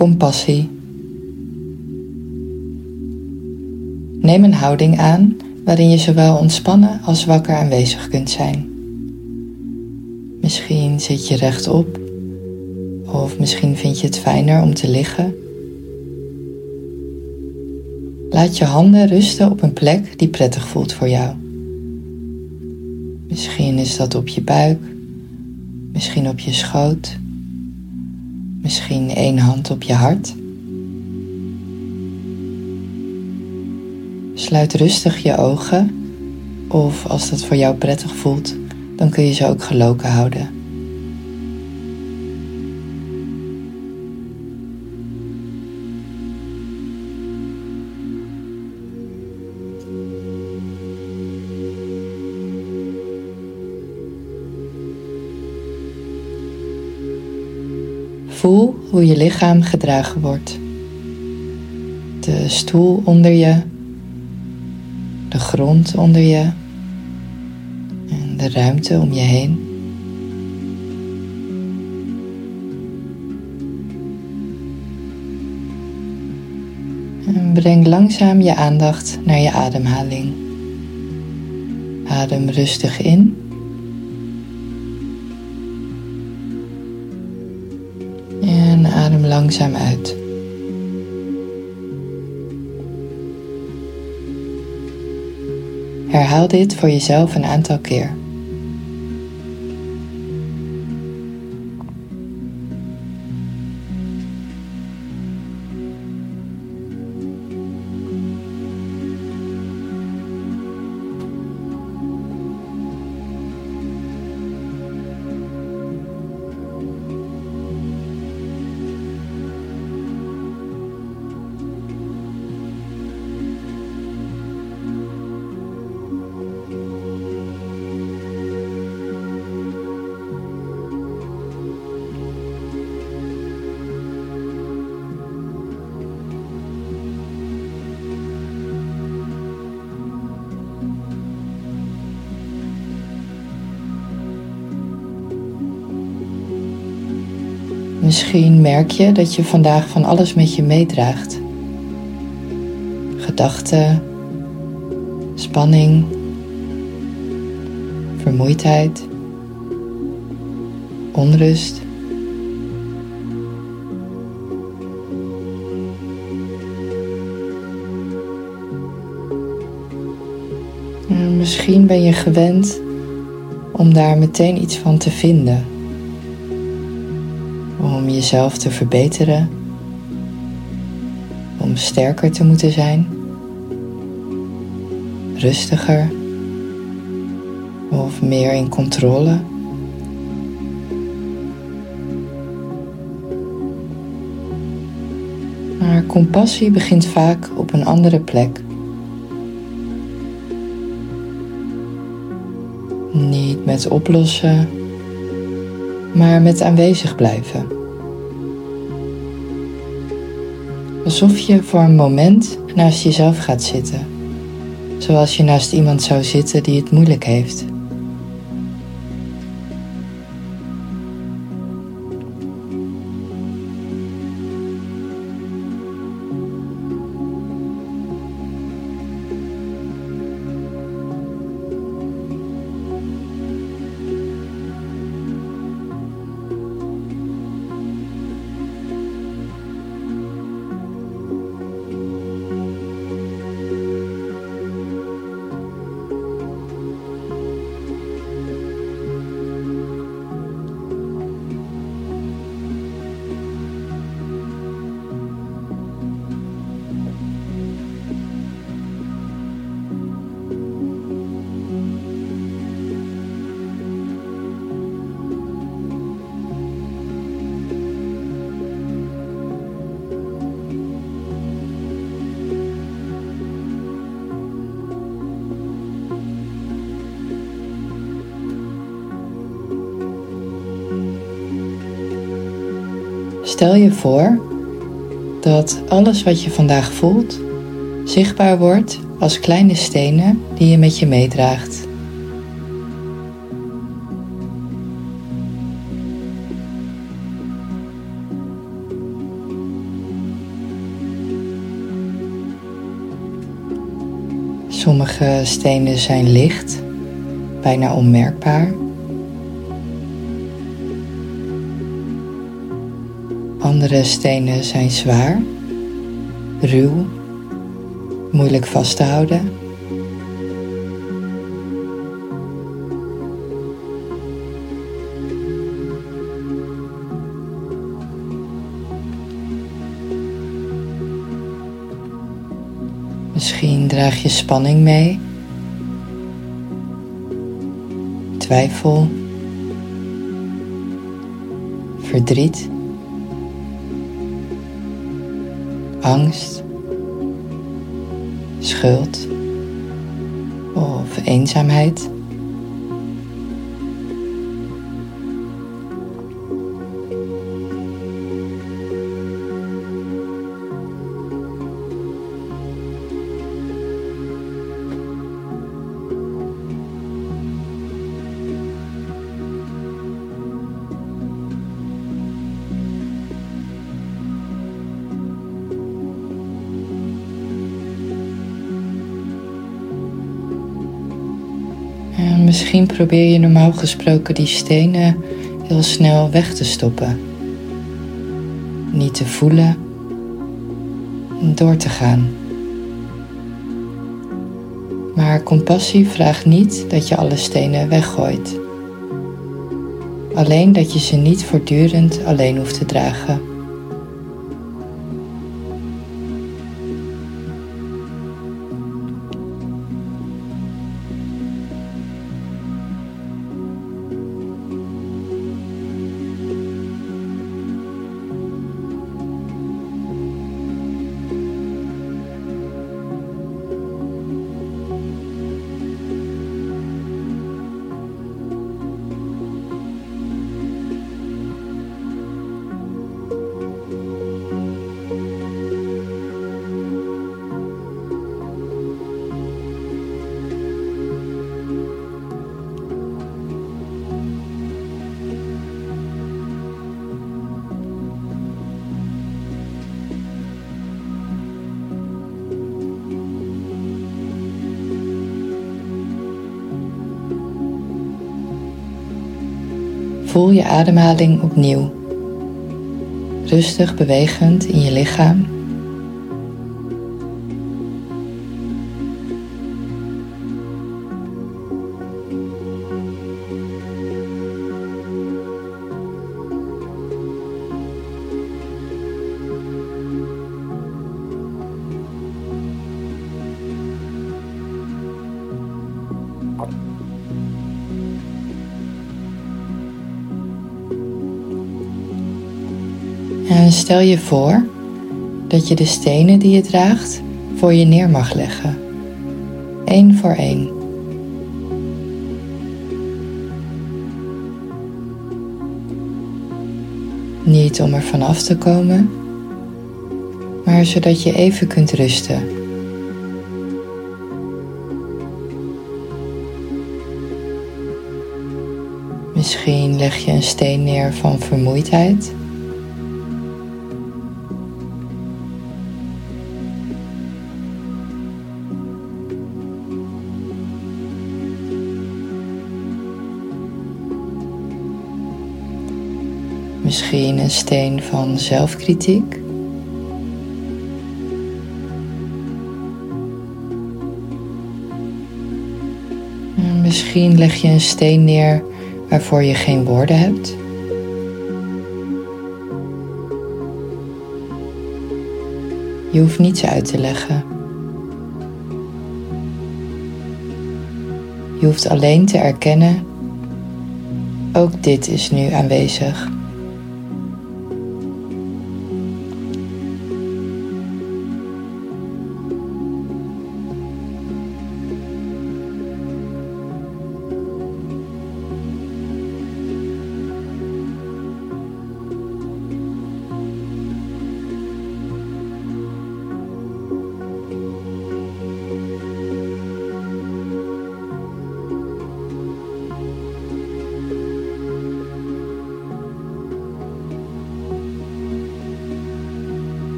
compassie. Neem een houding aan waarin je zowel ontspannen als wakker aanwezig kunt zijn. Misschien zit je rechtop, of misschien vind je het fijner om te liggen. Laat je handen rusten op een plek die prettig voelt voor jou. Misschien is dat op je buik, misschien op je schoot, misschien 1 hand op je hart. Sluit rustig je ogen, of als dat voor jou prettig voelt, dan kun je ze ook geloken houden. Voel hoe je lichaam gedragen wordt. De stoel onder je, de grond onder je en de ruimte om je heen. En breng langzaam je aandacht naar je ademhaling. Adem rustig in. En adem langzaam uit. Herhaal dit voor jezelf een aantal keer. Misschien merk je dat je vandaag van alles met je meedraagt. Gedachten, spanning, vermoeidheid, onrust. En misschien ben je gewend om daar meteen iets van te vinden. Om jezelf te verbeteren, om sterker te moeten zijn, rustiger of meer in controle. Maar compassie begint vaak op een andere plek. Niet met oplossen, maar met aanwezig blijven. Alsof je voor een moment naast jezelf gaat zitten. Zoals je naast iemand zou zitten die het moeilijk heeft. Stel je voor dat alles wat je vandaag voelt zichtbaar wordt als kleine stenen die je met je meedraagt. Sommige stenen zijn licht, bijna onmerkbaar. Andere stenen zijn zwaar, ruw, moeilijk vast te houden. Misschien draag je spanning mee, twijfel, verdriet, angst, schuld of eenzaamheid. En misschien probeer je normaal gesproken die stenen heel snel weg te stoppen. Niet te voelen, door te gaan. Maar compassie vraagt niet dat je alle stenen weggooit. Alleen dat je ze niet voortdurend alleen hoeft te dragen. Voel je ademhaling opnieuw, rustig bewegend in je lichaam. En stel je voor dat je de stenen die je draagt voor je neer mag leggen, één voor één. Niet om er vanaf te komen, maar zodat je even kunt rusten. Misschien leg je een steen neer van vermoeidheid. Misschien een steen van zelfkritiek. En misschien leg je een steen neer waarvoor je geen woorden hebt. Je hoeft niets uit te leggen. Je hoeft alleen te erkennen, ook dit is nu aanwezig.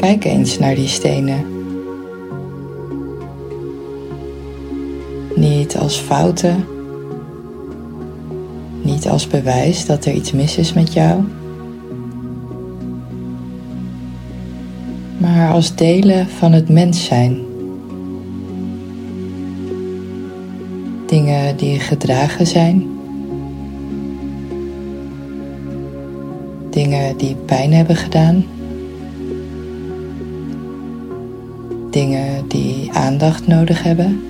Kijk eens naar die stenen. Niet als fouten, niet als bewijs dat er iets mis is met jou, maar als delen van het mens zijn. Dingen die gedragen zijn, dingen die pijn hebben gedaan, dingen die aandacht nodig hebben.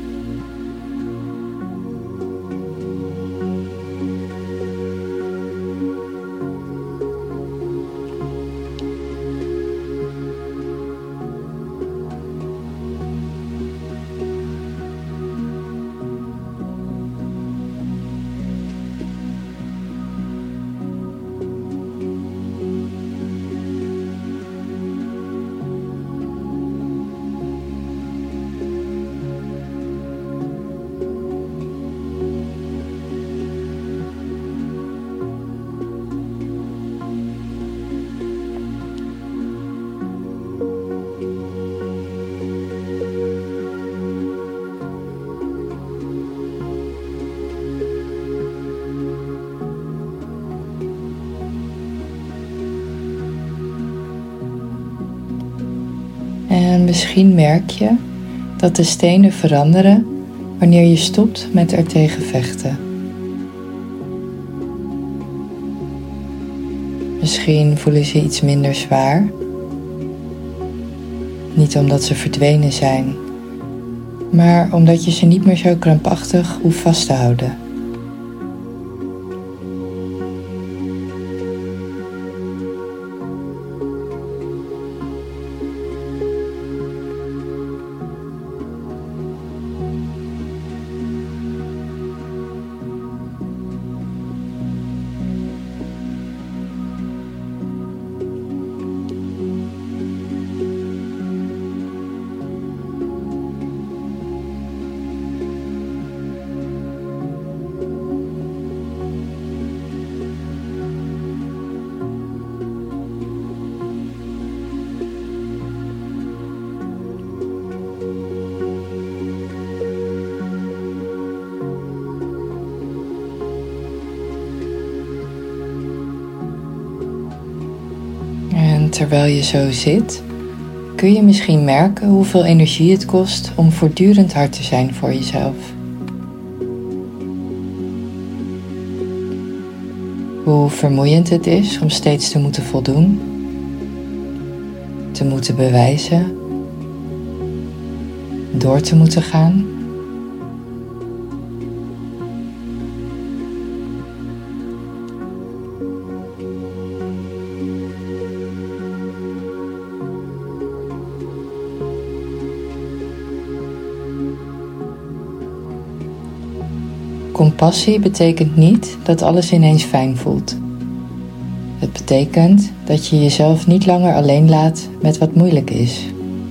En misschien merk je dat de stenen veranderen wanneer je stopt met er tegen vechten. Misschien voelen ze iets minder zwaar. Niet omdat ze verdwenen zijn, maar omdat je ze niet meer zo krampachtig hoeft vast te houden. En terwijl je zo zit, kun je misschien merken hoeveel energie het kost om voortdurend hard te zijn voor jezelf. Hoe vermoeiend het is om steeds te moeten voldoen, te moeten bewijzen, door te moeten gaan. Compassie betekent niet dat alles ineens fijn voelt. Het betekent dat je jezelf niet langer alleen laat met wat moeilijk is.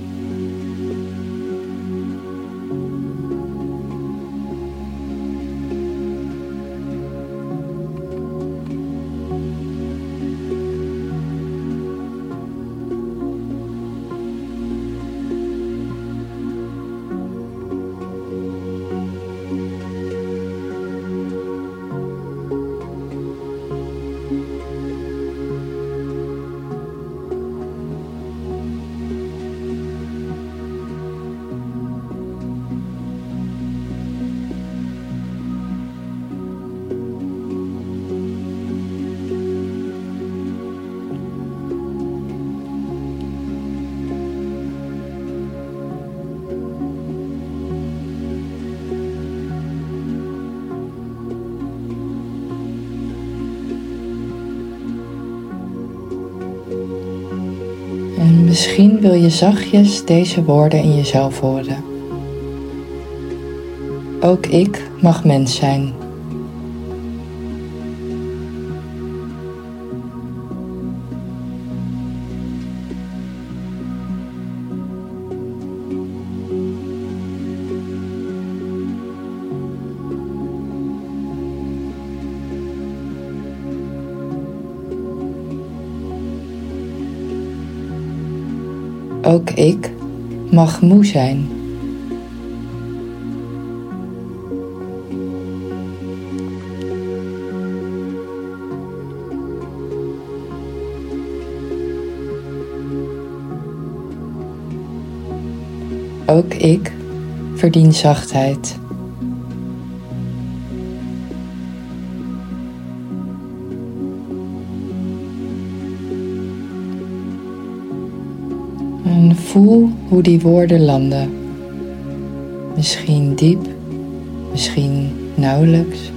En misschien wil je zachtjes deze woorden in jezelf horen. Ook ik mag mens zijn. Ook ik mag moe zijn. Ook ik verdien zachtheid. En voel hoe die woorden landen. Misschien diep, misschien nauwelijks.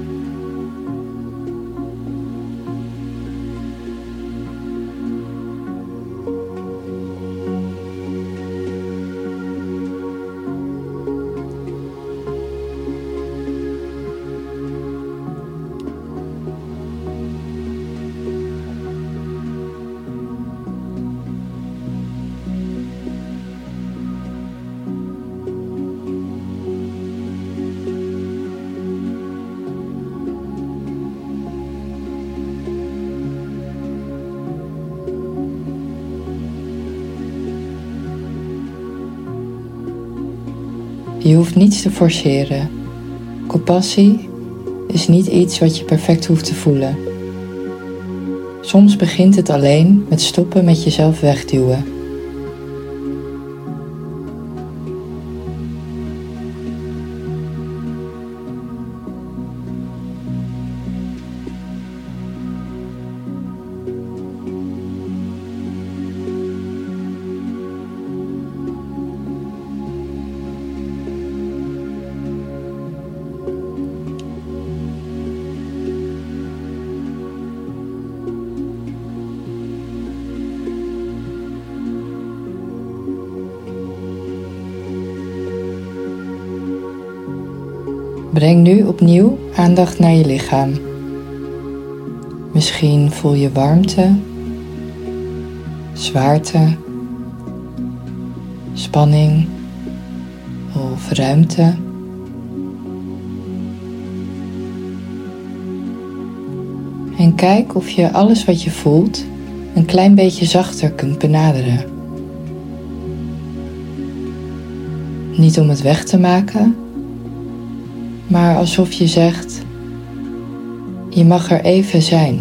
Je hoeft niets te forceren. Compassie is niet iets wat je perfect hoeft te voelen. Soms begint het alleen met stoppen met jezelf wegduwen. Breng nu opnieuw aandacht naar je lichaam. Misschien voel je warmte, zwaarte, spanning of ruimte. En kijk of je alles wat je voelt een klein beetje zachter kunt benaderen. Niet om het weg te maken, maar alsof je zegt, je mag er even zijn.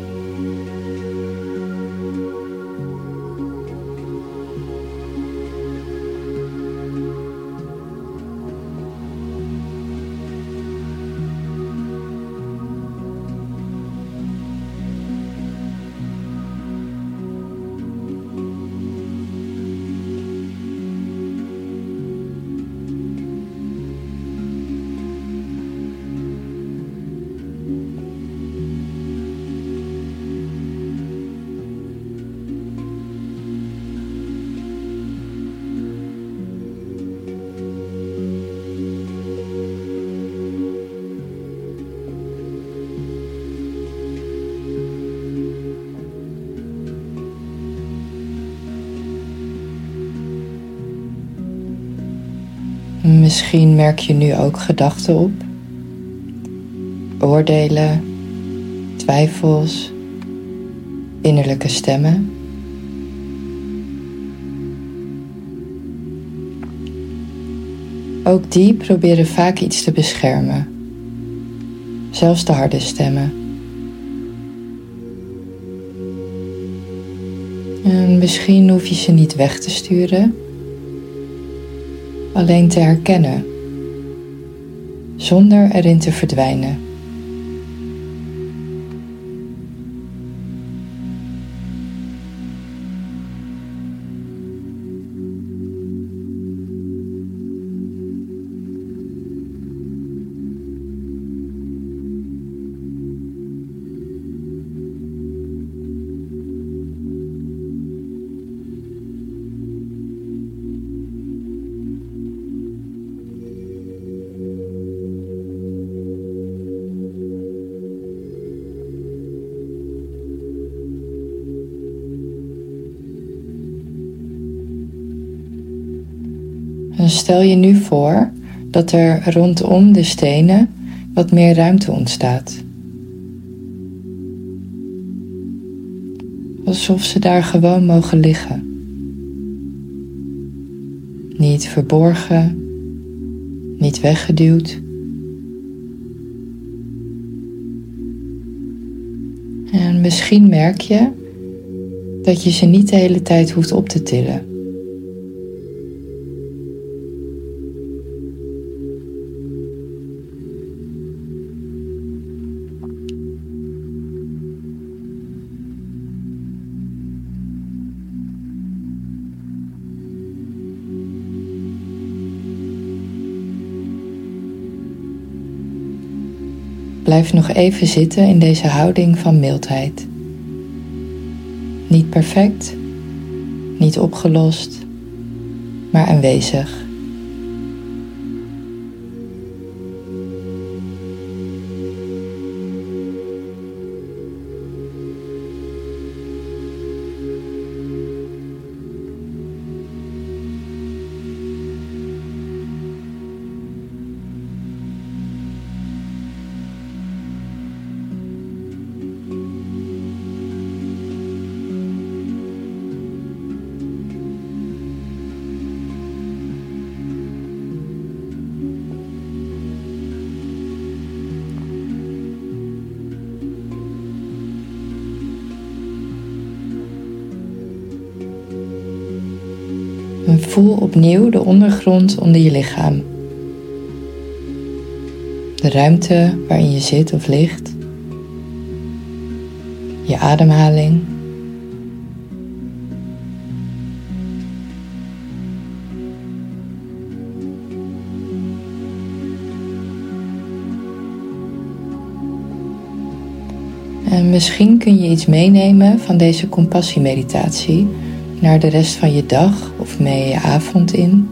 Misschien merk je nu ook gedachten op, oordelen, twijfels, innerlijke stemmen. Ook die proberen vaak iets te beschermen, zelfs de harde stemmen. En misschien hoef je ze niet weg te sturen, alleen te herkennen, zonder erin te verdwijnen. Dan stel je nu voor dat er rondom de stenen wat meer ruimte ontstaat. Alsof ze daar gewoon mogen liggen. Niet verborgen, niet weggeduwd. En misschien merk je dat je ze niet de hele tijd hoeft op te tillen. Blijf nog even zitten in deze houding van mildheid. Niet perfect, niet opgelost, maar aanwezig. En voel opnieuw de ondergrond onder je lichaam. De ruimte waarin je zit of ligt. Je ademhaling. En misschien kun je iets meenemen van deze compassiemeditatie naar de rest van je dag of mee je avond in.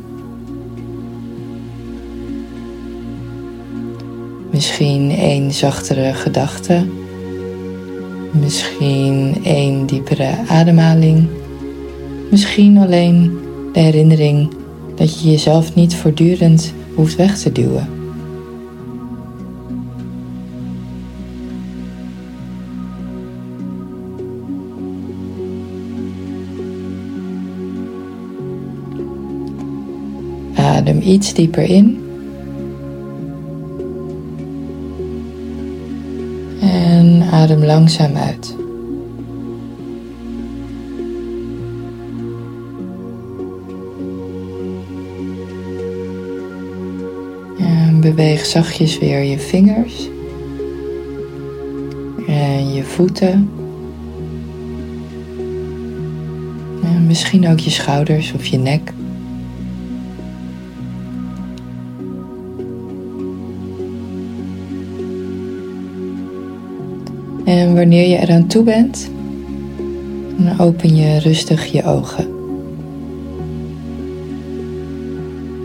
Misschien 1 zachtere gedachte. Misschien 1 diepere ademhaling. Misschien alleen de herinnering dat je jezelf niet voortdurend hoeft weg te duwen. Adem iets dieper in. En adem langzaam uit. En beweeg zachtjes weer je vingers. En je voeten. En misschien ook je schouders of je nek. En wanneer je eraan toe bent, dan open je rustig je ogen.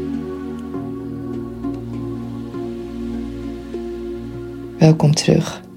Welkom terug.